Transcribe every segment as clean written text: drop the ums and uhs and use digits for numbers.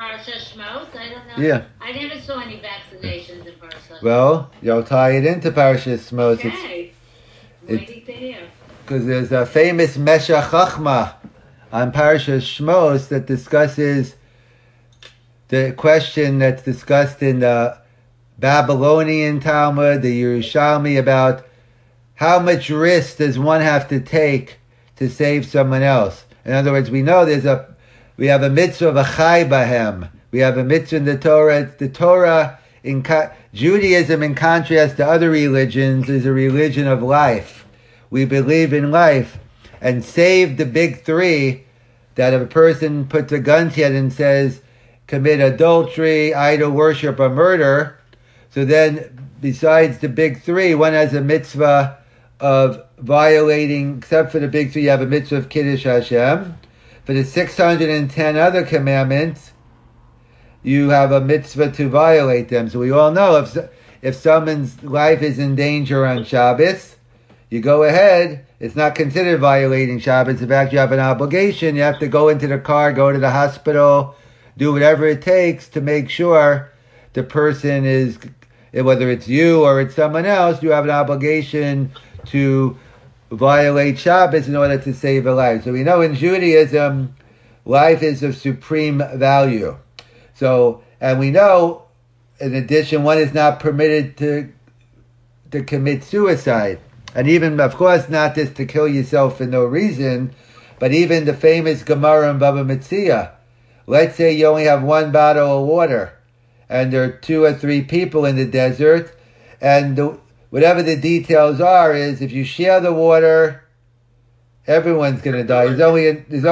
Parsha Shmos? I don't know. Yeah. I never saw any vaccinations in Parsha. Well, you'll tie it into Parsha Shmos. Okay. Waiting to hear. Because there's a famous Meshach Chachma on Parsha Shmos that discusses the question that's discussed in the Babylonian Talmud, the Yerushalmi, about how much risk does one have to take to save someone else. In other words, we know we have a mitzvah of a chai bahem. We have a mitzvah in the Torah. The Torah, Judaism, in contrast to other religions, is a religion of life. We believe in life. And save the big three, that if a person puts a gun to it and says, commit adultery, idol worship, or murder, so then besides the big three, one has a mitzvah of violating, except for the big three, you have a mitzvah of Kiddush Hashem. For the 610 other commandments, you have a mitzvah to violate them. So we all know if someone's life is in danger on Shabbos, you go ahead. It's not considered violating Shabbos. In fact, you have an obligation. You have to go into the car, go to the hospital, do whatever it takes to make sure the person is, whether it's you or it's someone else, you have an obligation to violate Shabbos in order to save a life. So we know in Judaism, life is of supreme value. So, and we know, in addition, one is not permitted to commit suicide. And even, of course, not just to kill yourself for no reason, but even the famous Gemara in Baba Metzia. Let's say you only have one bottle of water, and there are 2 or 3 people in the desert, and whatever the details are is, if you share the water, everyone's going to die. There's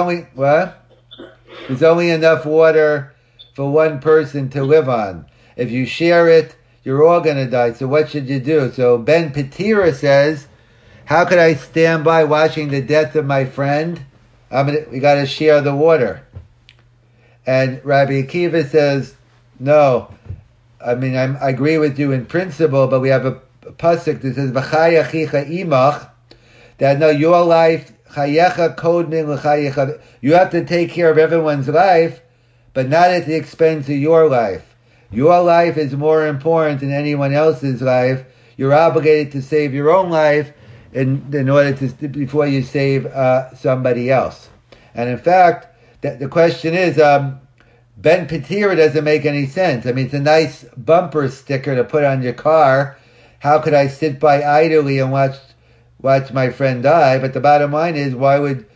only enough water for one person to live on. If you share it, you're all going to die. So what should you do? So Ben Petira says, how could I stand by watching the death of my friend? We got to share the water. And Rabbi Akiva says, no. I mean, I agree with you in principle, but we have a pasuk that says, "V'chay achicha imach," that no, your life, chayecha kodmin l'chayecha. You have to take care of everyone's life, but not at the expense of your life. Your life is more important than anyone else's life. You're obligated to save your own life in order to before you save somebody else. And in fact, the question is, Ben Petira doesn't make any sense. I mean, it's a nice bumper sticker to put on your car. How could I sit by idly and watch my friend die? But the bottom line is, why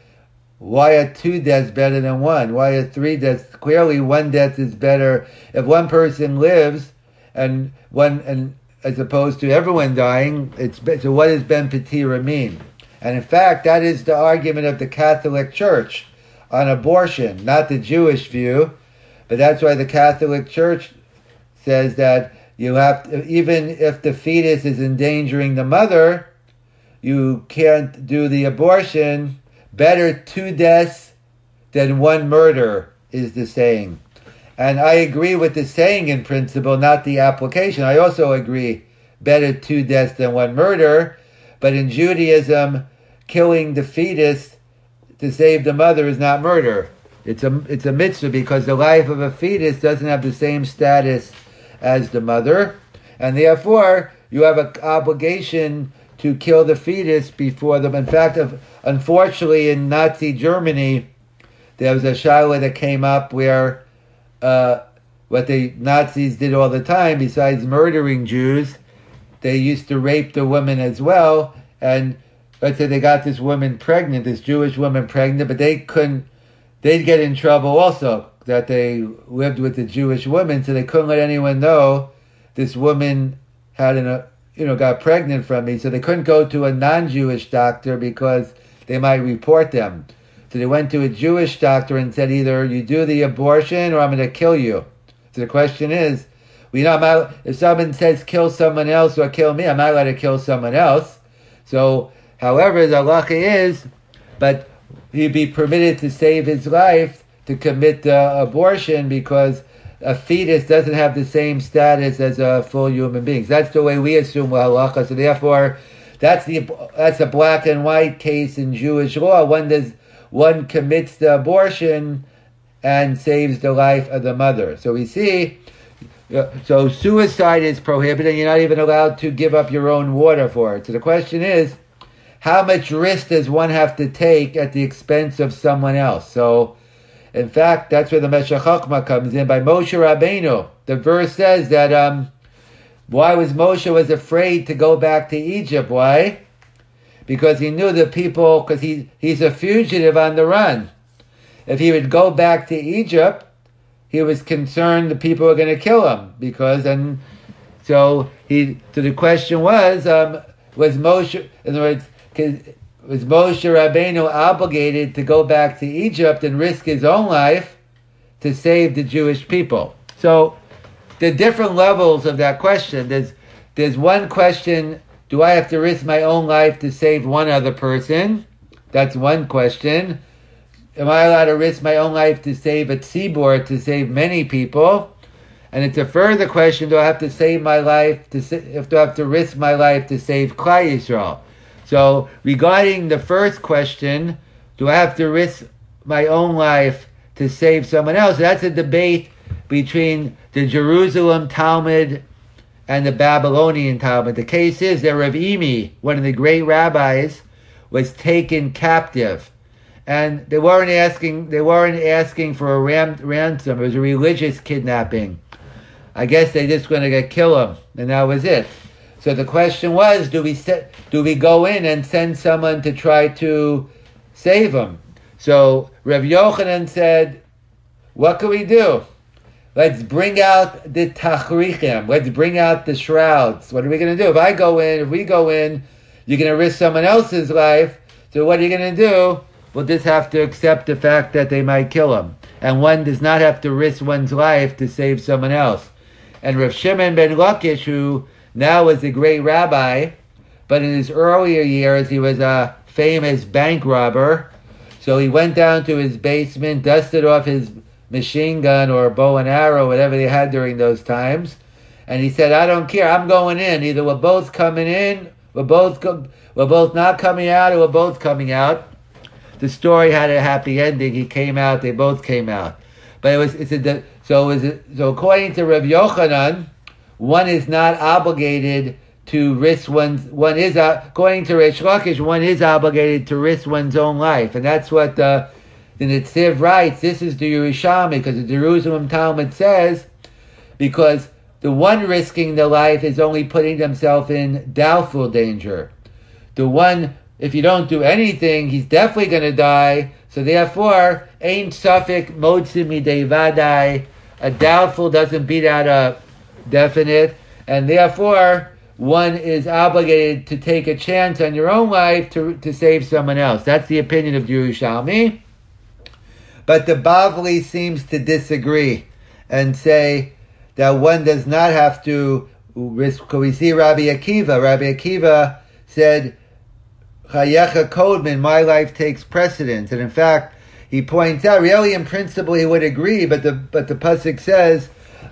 are 2 deaths better than 1? Why are 3 deaths? Clearly, 1 death is better. If one person lives, and as opposed to everyone dying, so what does Ben Petira mean? And in fact, that is the argument of the Catholic Church on abortion, not the Jewish view. But that's why the Catholic Church says that you have to, even if the fetus is endangering the mother, you can't do the abortion. Better 2 deaths than 1 murder is the saying. And I agree with the saying in principle, not the application. I also agree, better 2 deaths than 1 murder. But in Judaism, killing the fetus to save the mother is not murder. It's a mitzvah because the life of a fetus doesn't have the same status as the mother. And therefore, you have an obligation to kill the fetus before them. In fact, unfortunately, in Nazi Germany, there was a shiloh that came up where what the Nazis did all the time, besides murdering Jews, they used to rape the women as well. And let's say they got this woman pregnant, this Jewish woman pregnant, but they'd get in trouble also that they lived with a Jewish woman, so they couldn't let anyone know this woman had got pregnant from me. So they couldn't go to a non-Jewish doctor because they might report them. So they went to a Jewish doctor and said, either you do the abortion or I'm going to kill you. So the question is, if someone says kill someone else or kill me, I'm not allowed to kill someone else. So, however, the halacha is, but he'd be permitted to save his life to commit the abortion because a fetus doesn't have the same status as a full human being. So that's the way we assume halacha. So therefore, that's a black and white case in Jewish law. One commits the abortion and saves the life of the mother. So we see, so suicide is prohibited, and you're not even allowed to give up your own water for it. So the question is, how much risk does one have to take at the expense of someone else? So, in fact, that's where the Meshech Chochmah comes in by Moshe Rabbeinu. The verse says that why was Moshe afraid to go back to Egypt? Why? Because he knew the people, because he's a fugitive on the run. If he would go back to Egypt, he was concerned the people were going to kill him. So the question was Moshe, in other words, was Moshe Rabbeinu obligated to go back to Egypt and risk his own life to save the Jewish people? So the different levels of that question. There's one question, do I have to risk my own life to save one other person? That's one question. Am I allowed to risk my own life to save a tzibor, to save many people? And it's a further question, do I have to save my life, do I have to risk my life to save Klal Yisrael? So regarding the first question, do I have to risk my own life to save someone else? That's a debate between the Jerusalem Talmud and the Babylonian Talmud. The case is that Rav Imi, one of the great rabbis, was taken captive. And they weren't asking for a ransom. It was a religious kidnapping. I guess they just going to kill him, and that was it. So the question was, do we go in and send someone to try to save him? So Rav Yochanan said, what can we do? Let's bring out the tachrichim. Let's bring out the shrouds. What are we going to do? If we go in, you're going to risk someone else's life. So what are you going to do? We'll just have to accept the fact that they might kill him. And one does not have to risk one's life to save someone else. And Rav Shimon ben Lakish, who now is a great rabbi, but in his earlier years he was a famous bank robber. So he went down to his basement, dusted off his machine gun or bow and arrow, whatever they had during those times, and he said, I don't care, I'm going in. Either we're both coming in, we're both not coming out, or we're both coming out. The story had a happy ending. He came out, they both came out. But so according to Rav Yochanan, one is not obligated to risk according to Reish Lakish, one is obligated to risk one's own life. And that's what the Netziv writes. This is the Yerushalmi, because the Jerusalem Talmud says, because the one risking the life is only putting themselves in doubtful danger. The one, if you don't do anything, he's definitely going to die. So therefore, ein safek motzim midei vadai. A doubtful doesn't beat out a definite, and therefore one is obligated to take a chance on your own life to save someone else. That's the opinion of Yerushalmi. But the Bavli seems to disagree and say that one does not have to risk. We see Rabbi Akiva. Rabbi Akiva said, Chayecha Kodman, my life takes precedence. And in fact, he points out, really in principle he would agree, but the pasuk says,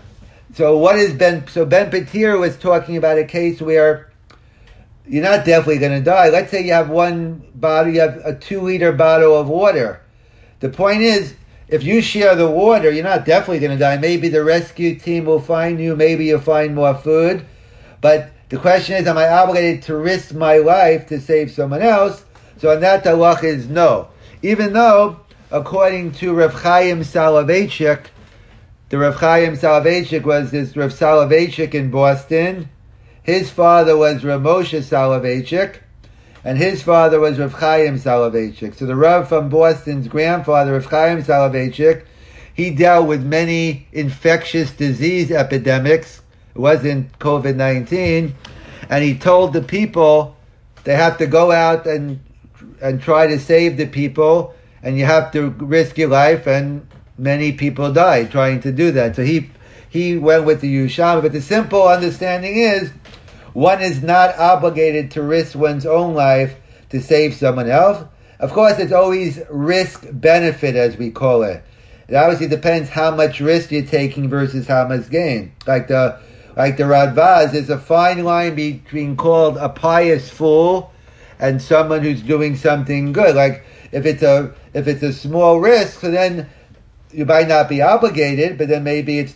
Ben Petir was talking about a case where you're not definitely going to die. Let's say you have one bottle, you have a 2-liter bottle of water. The point is, if you share the water, you're not definitely going to die. Maybe the rescue team will find you, maybe you'll find more food. But the question is, am I obligated to risk my life to save someone else? So on that, the halach is no. Even though, according to Rav Chaim Soloveitchik, the Rav Chaim Soloveitchik was this Rav Soloveitchik in Boston. His father was Rav Moshe Soloveitchik, and his father was Rav Chaim Soloveitchik. So the Rav from Boston's grandfather, Rav Chaim Soloveitchik, he dealt with many infectious disease epidemics. It wasn't COVID-19. And he told the people they have to go out and try to save the people, and you have to risk your life, and many people died trying to do that. So he went with the Yerushalmi. But the simple understanding is, one is not obligated to risk one's own life to save someone else. Of course, it's always risk-benefit, as we call it. It obviously depends how much risk you're taking versus how much gain. Like the Radvaz, there's a fine line between called a pious fool and someone who's doing something good. Like if it's a small risk, so then you might not be obligated, but then maybe it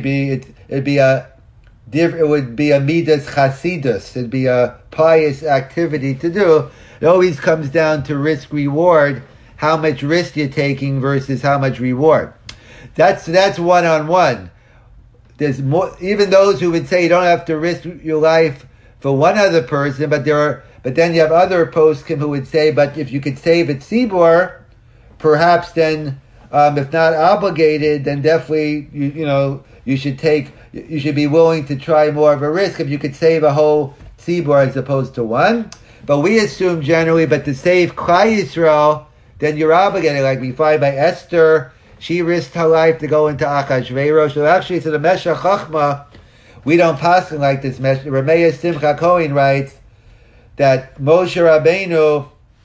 would be a midas chasidus. It'd be a pious activity to do. It always comes down to risk reward, how much risk you're taking versus how much reward. That's one-on-one. There's more, even those who would say you don't have to risk your life for one other person, but then you have other poskim who would say, but if you could save at Tzibor, perhaps then, if not obligated, then definitely you should be willing to try more of a risk if you could save a whole tzibur as opposed to one. But we assume generally, but to save Klal Yisrael, then you're obligated. Like we find by Esther, she risked her life to go into Achashverosh. So actually, to the Meshech Chochma, we don't pass like this. Rameya Simcha Cohen writes that Moshe Rabbeinu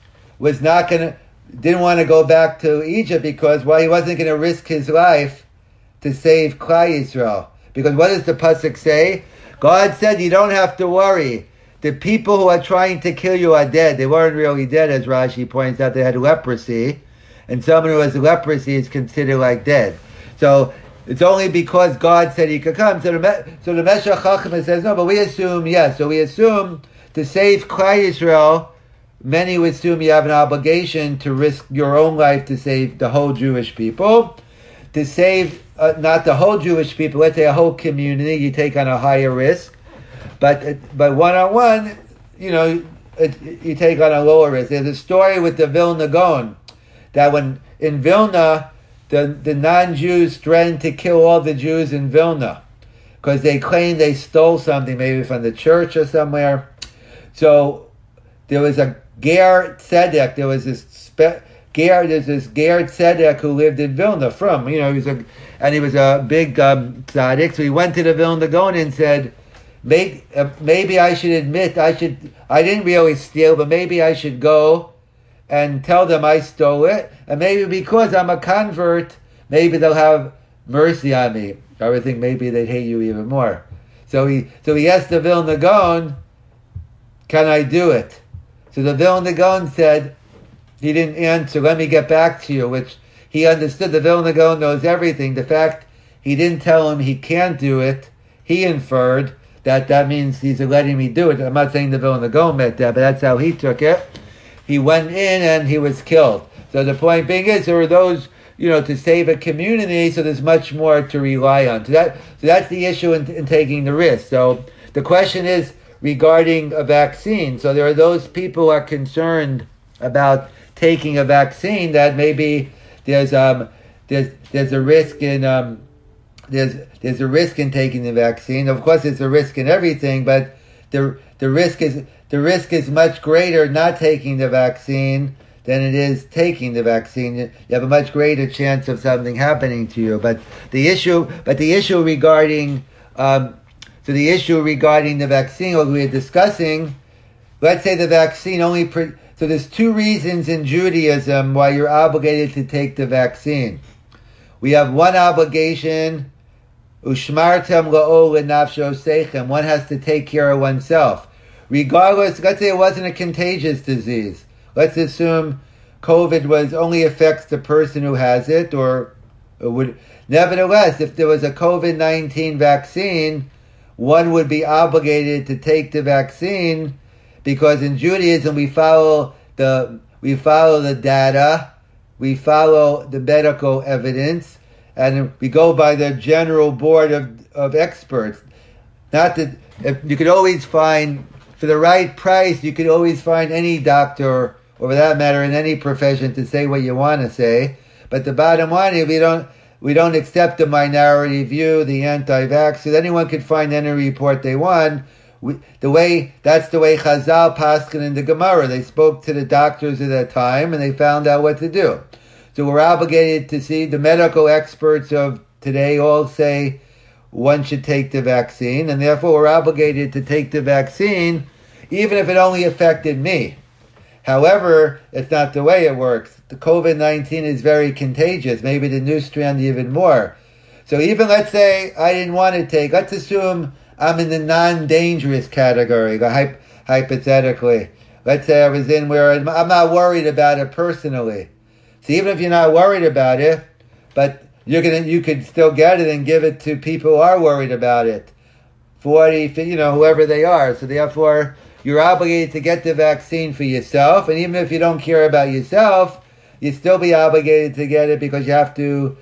didn't want to go back to Egypt because, he wasn't going to risk his life to save Klal Yisrael. Because what does the pasuk say? God said, you don't have to worry. The people who are trying to kill you are dead. They weren't really dead, as Rashi points out. They had leprosy. And someone who has leprosy is considered like dead. So it's only because God said he could come. So the Meshech Chochma says, no, but we assume, yes. So we assume to save Klal Yisrael, many would assume you have an obligation to risk your own life to save the whole Jewish people. To save, not the whole Jewish people, let's say a whole community, you take on a higher risk. But one-on-one, you take on a lower risk. There's a story with the Vilna Gaon, that when in Vilna, the non-Jews threatened to kill all the Jews in Vilna, because they claimed they stole something, maybe from the church or somewhere. So there was a Ger Tzedek, there's this Ger Tzedek who lived in Vilna he was a big tzaddik. So he went to the Vilna Gaon and said, maybe I should admit, I didn't really steal, but maybe I should go and tell them I stole it, and maybe because I'm a convert, maybe they'll have mercy on me. I would think maybe they'd hate you even more. So he asked the Vilna Gaon, can I do it? So the Vilna Gaon said, he didn't answer, let me get back to you, which he understood. The Vilna Gaon knows everything. The fact he didn't tell him he can't do it, he inferred that means he's letting me do it. I'm not saying the Vilna Gaon meant that, but that's how he took it. He went in and he was killed. So the point being is, there were those, to save a community, so there's much more to rely on. So that's the issue in taking the risk. So the question is regarding a vaccine. So there are those people who are concerned about taking a vaccine, that maybe there's a risk in there's a risk in taking the vaccine. Of course, there's a risk in everything, but the risk is much greater not taking the vaccine than it is taking the vaccine. You have a much greater chance of something happening to you. But the issue regarding the vaccine, what we were discussing, let's say the vaccine so there's two reasons in Judaism why you're obligated to take the vaccine. We have one obligation, ushmartem la'ol lenafsho seichem. One has to take care of oneself. Regardless, let's say it wasn't a contagious disease. Let's assume COVID only affects the person who has it, or would. Nevertheless, if there was a COVID-19 vaccine, one would be obligated to take the vaccine, because in Judaism we follow the data, we follow the medical evidence, and we go by the general board of experts. Not that you could always find, for the right price, you could always find any doctor, or for that matter, in any profession, to say what you want to say. But the bottom line is, we don't accept the minority view, the anti-vaxxers. Anyone could find any report they want. That's the way Chazal paskin in the Gemara. They spoke to the doctors at that time, and they found out what to do. So we're obligated to see the medical experts of today all say one should take the vaccine, and therefore we're obligated to take the vaccine, even if it only affected me. However, it's not the way it works. The COVID-19 is very contagious, maybe the new strand even more. So even, let's say I didn't want to take, let's assume I'm in the non-dangerous category, hypothetically. Let's say I was in where I'm not worried about it personally. So even if you're not worried about it, but you could still get it and give it to people who are worried about it. 40, whoever they are. So therefore, you're obligated to get the vaccine for yourself, and even if you don't care about yourself, you still be obligated to get it because you have to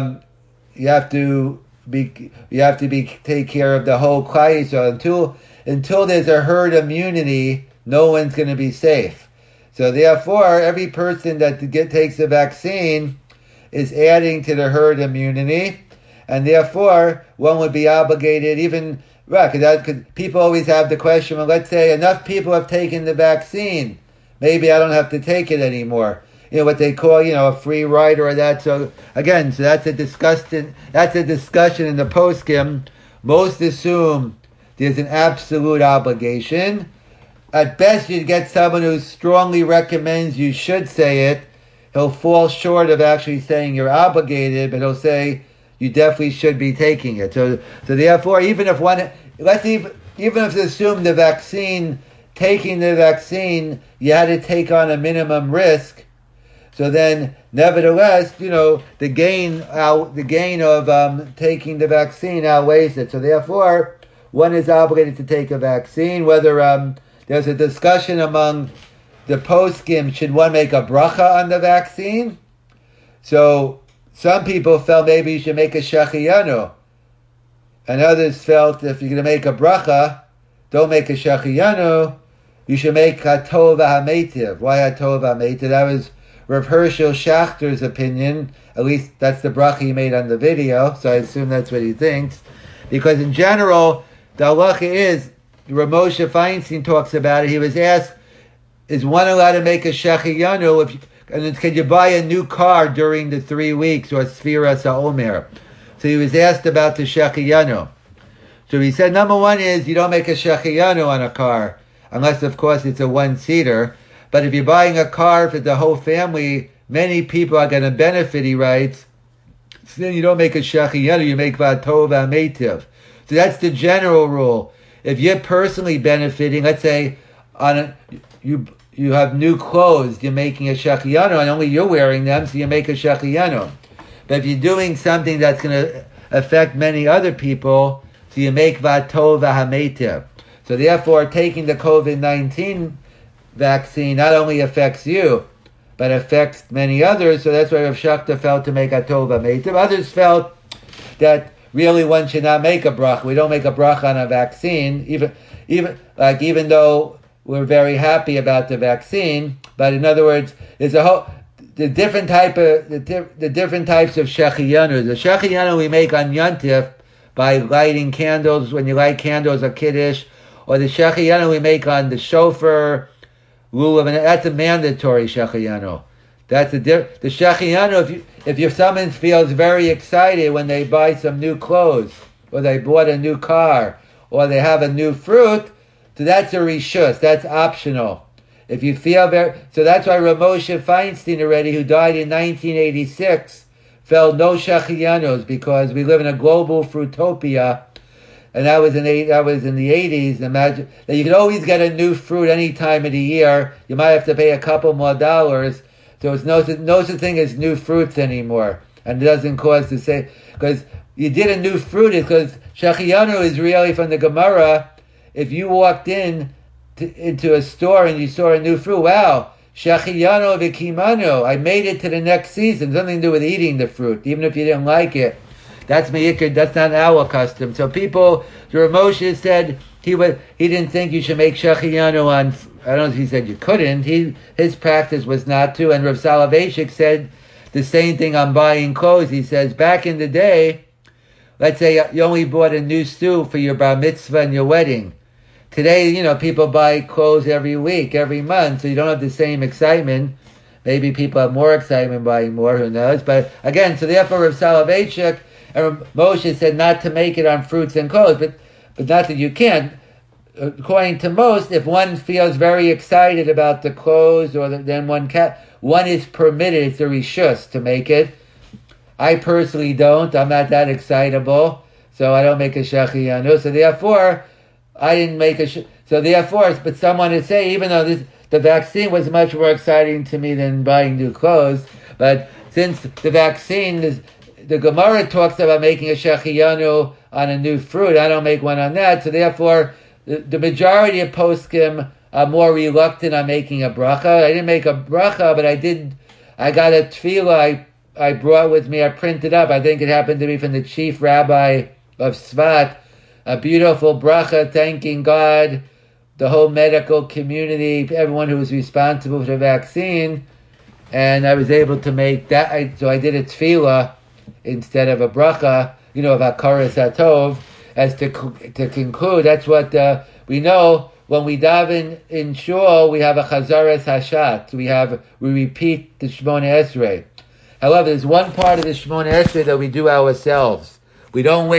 take care of the whole Klal Yisrael. Until there's a herd immunity, no one's going to be safe. So therefore, every person that takes the vaccine is adding to the herd immunity, and therefore one would be obligated even. Right, because people always have the question, well, let's say enough people have taken the vaccine, maybe I don't have to take it anymore. What they call, a free rider or that. So again, that's a discussion in the poskim. Most assume there's an absolute obligation. At best, you'd get someone who strongly recommends you should say it. He'll fall short of actually saying you're obligated, but he'll say you definitely should be taking it. So therefore, even if assume taking the vaccine, you had to take on a minimum risk. So then, nevertheless, the gain of taking the vaccine outweighs it. So therefore, one is obligated to take a vaccine. Whether there's a discussion among the poskim, should one make a bracha on the vaccine? So some people felt maybe you should make a shechiyanu, and others felt if you're going to make a bracha, don't make a shechiyanu. You should make hatov hametiv. Why hatov hametiv? That was Rav Hershel Schachter's opinion. At least that's the bracha he made on the video, so I assume that's what he thinks. Because in general, the halacha is, Rav Moshe Feinstein talks about it. He was asked, is one allowed to make a shechiyanu and can you buy a new car during the 3 weeks or Sfiras HaOmer? So he was asked about the shechiyanu. So he said, number one is you don't make a shechiyanu on a car, unless of course it's a one-seater. But if you're buying a car for the whole family, many people are going to benefit, he writes. So then you don't make a shechiyanu, you make vatov hametiv. So that's the general rule. If you're personally benefiting, let's say you have new clothes, you're making a shechiyanu, and only you're wearing them, so you make a shechiyanu. But if you're doing something that's going to affect many other people, so you make vatov hametiv. So therefore, taking the COVID-19 vaccine not only affects you, but affects many others. So that's why Rav Shachter felt to make hatov hametiv. Others felt that really one should not make a bracha. We don't make a bracha on a vaccine, even though we're very happy about the vaccine. But in other words, there's the different types of shechiyanu. The shechiyanu we make on Yontif by lighting candles. When you light candles or kiddush, or the shechiyanu we make on the shofar, lulav, and that's a mandatory shechiyanu. That's the shechiyanu. If someone feels very excited when they buy some new clothes, or they bought a new car, or they have a new fruit, so that's a rishus. That's optional. If you feel so that's why Rav Moshe Feinstein already, who died in 1986, felt no shechiyanus, because we live in a global fruitopia, and that was in the 80s. Imagine that you could always get a new fruit any time of the year. You might have to pay a couple more dollars. So it's no such thing as new fruits anymore, and it doesn't cause the same, because you did a new fruit. Because shechiyanu is really from the Gemara. If you walked into a store and you saw a new fruit, wow, shechiyanu v'kimanu, I made it to the next season. Something to do with eating the fruit, even if you didn't like it. That's me'ikr. That's not our custom. So people, Rav Moshe said he didn't think you should make shechiyanu on. I don't know if he said you couldn't. His practice was not to. And Rav Soloveitchik said the same thing on buying clothes. He says back in the day, let's say you only bought a new suit for your bar mitzvah and your wedding. Today, people buy clothes every week, every month, so you don't have the same excitement. Maybe people have more excitement buying more, who knows? But again, so therefore Rav Soloveitchik and Moshe said not to make it on fruits and clothes, but not that you can't. According to most, if one feels very excited about the clothes, then one is permitted, it's a rishus to make it. I personally don't. I'm not that excitable, so I don't make a shechiyanu. So therefore, I didn't make but someone would say, even though the vaccine was much more exciting to me than buying new clothes, but since the vaccine the Gemara talks about making a shechiyanu on a new fruit. I don't make one on that, so therefore the majority of poskim are more reluctant on making a bracha. I didn't make a bracha, but I got a tefillah I brought with me. I printed up. I think it happened to be from the chief rabbi of Svat. A beautiful bracha thanking God, the whole medical community, everyone who was responsible for the vaccine. And I was able to make that. So I did a tefillah instead of a bracha, of Hakaras HaTov, as to conclude. That's what we know. When we daven in shul, we have a chazaras hashat. We repeat the Shemona Esrei. However, there's one part of the Shemona Esrei that we do ourselves. We don't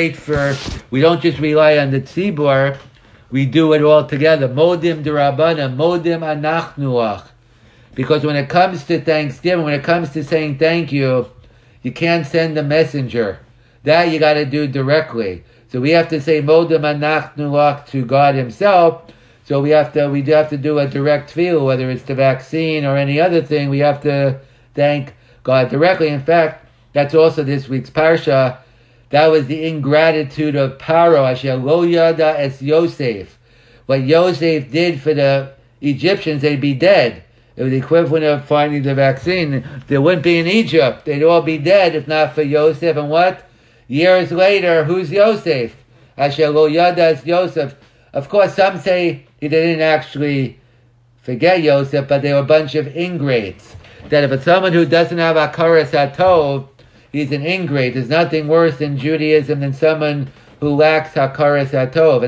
just rely on the tzibur. We do it all together. Modim derabana, modim anachnuach. Because when it comes to Thanksgiving, when it comes to saying thank you, you can't send a messenger. That you got to do directly. So we have to say modim anachnuach to God Himself. So we do have to do a direct tefillah, whether it's the vaccine or any other thing. We have to thank God directly. In fact, that's also this week's parsha. That was the ingratitude of Paro, asher lo yada es Yosef. What Yosef did for the Egyptians, they'd be dead. It was the equivalent of finding the vaccine. They wouldn't be in Egypt. They'd all be dead if not for Yosef. And what? Years later, who's Yosef? Asher lo yada es Yosef. Of course, some say they didn't actually forget Yosef, but they were a bunch of ingrates. That if it's someone who doesn't have Hakaras HaTov, he's an ingrate. There's nothing worse in Judaism than someone who lacks Hakaras HaTov.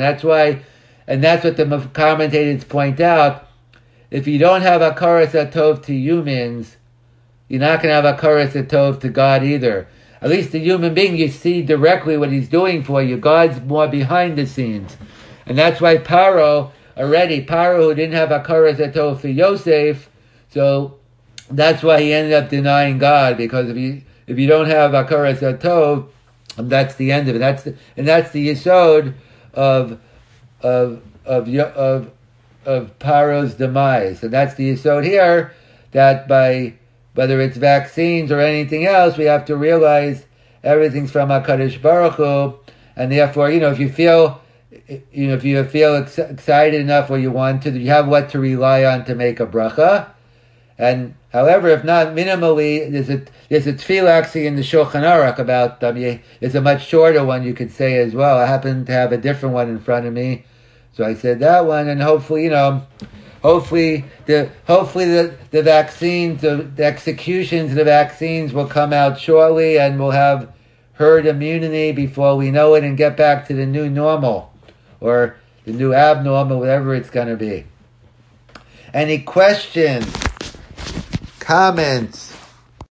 And that's what the commentators point out. If you don't have Hakaras HaTov to humans, you're not going to have Hakaras HaTov to God either. At least the human being, you see directly what he's doing for you. God's more behind the scenes. And that's why Paro, who didn't have Hakaras HaTov for Yosef, so that's why he ended up denying God, because if you don't have Hakaras HaTov, that's the end of it. That's the yesod of Paro's demise, and that's the yesod here. That by whether it's vaccines or anything else, we have to realize everything's from HaKadosh Baruch Hu, and therefore, if you feel excited enough, or you want to, you have what to rely on to make a bracha. And however, if not, minimally, there's a tefillah actually in the Shulchan Aruch about there's a much shorter one you could say as well. I happen to have a different one in front of me, so I said that one. And hopefully, hopefully the vaccines, the executions of the vaccines will come out shortly, and we'll have herd immunity before we know it, and get back to the new normal, or the new abnormal, whatever it's going to be. Any questions? Comments?